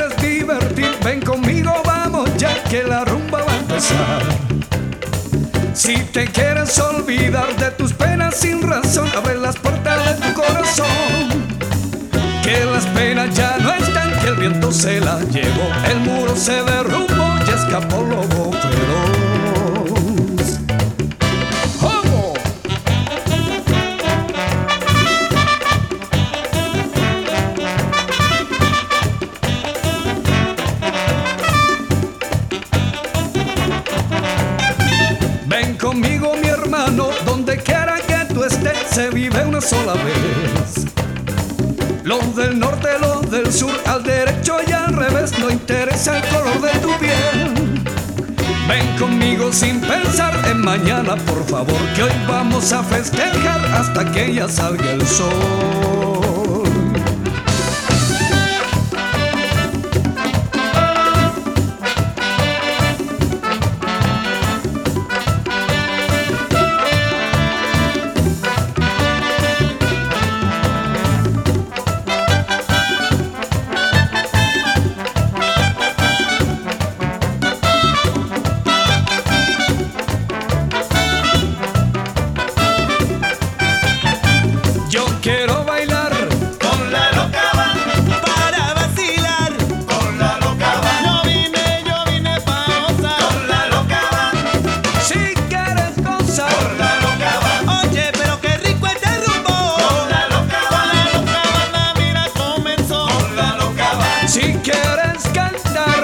quieres divertir, ven conmigo, vamos ya que la rumba va a empezar. Si te quieres olvidar de tus penas sin razón, abre las puertas de tu corazón. Que las penas ya no están, que el viento se las llevó. El muro se derrumbó, ya escapó lobo feroz. ¡Vamos! Ven conmigo, mi hermano, donde quiera que tú estés, se vive una sola vez. Los del norte, los del sur, al derecho y al revés, no interesa el color de tu piel. Ven conmigo sin pensar en mañana, por favor, que hoy vamos a festejar hasta que ya salga el sol. Quiero bailar con la loca banda, para vacilar. con la loca banda, Yo vine pa' gozar. con la loca banda, si quieres gozar. con la loca banda, Oye, pero qué rico este rumbo. con la loca banda, Con la loca banda, mira, comenzó. con la loca banda, Si quieres cantar,